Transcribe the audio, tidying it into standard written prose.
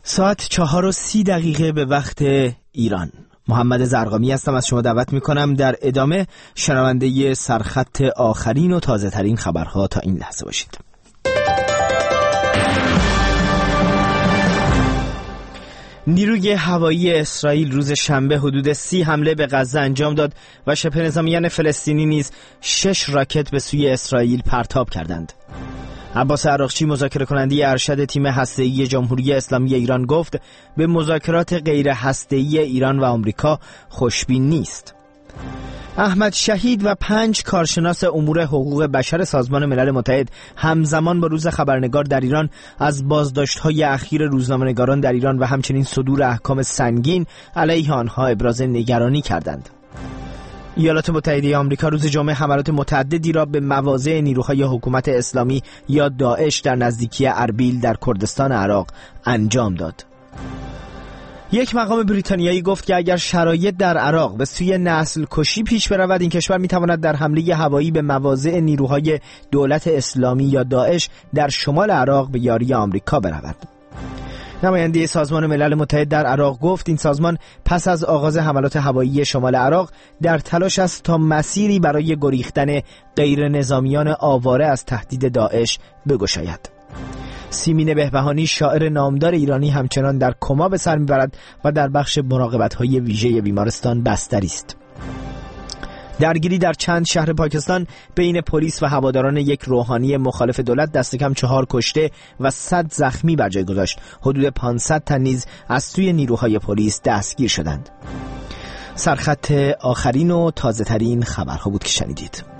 ساعت 4:30 به وقت ایران. محمد زرقامی هستم، از شما دعوت میکنم در ادامه شنونده سرخط آخرین و تازه ترین خبرها تا این لحظه باشید. نیروی هوایی اسرائیل روز شنبه حدود 30 حمله به غزه انجام داد و شبه نظامیان فلسطینی نیز 6 راکت به سوی اسرائیل پرتاب کردند. عباس عراقچی، مذاکره کننده ارشد تیم هسته‌ای جمهوری اسلامی ایران، گفت به مذاکرات غیر هسته‌ای ایران و آمریکا خوشبین نیست. احمد شهید و 5 کارشناس امور حقوق بشر سازمان ملل متحد همزمان با روز خبرنگار در ایران از بازداشت‌های اخیر روزنامه‌نگاران در ایران و همچنین صدور احکام سنگین علیه آنها ابراز نگرانی کردند. ایالات متحده آمریکا روز جمعه حملات متعددی را به مواضع نیروهای حکومت اسلامی یا داعش در نزدیکی اربیل در کردستان عراق انجام داد. یک مقام بریتانیایی گفت که اگر شرایط در عراق به سوی نسل کشی پیش برود، این کشور میتواند در حمله هوایی به مواضع نیروهای دولت اسلامی یا داعش در شمال عراق به یاری آمریکا برود. نماینده سازمان ملل متحد در عراق گفت این سازمان پس از آغاز حملات هوایی شمال عراق در تلاش است تا مسیری برای گریختن غیر نظامیان آواره از تهدید داعش بگشاید. سیمین بهبهانی، شاعر نامدار ایرانی، همچنان در کما به سر میبرد و در بخش مراقبت‌های ویژه بیمارستان بستری است. درگیری در چند شهر پاکستان بین پلیس و هواداران یک روحانی مخالف دولت دست کم 4 کشته و 100 زخمی بر جای گذاشت. حدود 500 تن نیز از سوی نیروهای پلیس دستگیر شدند. سرخط آخرین و تازه ترین خبرها بود که شنیدید.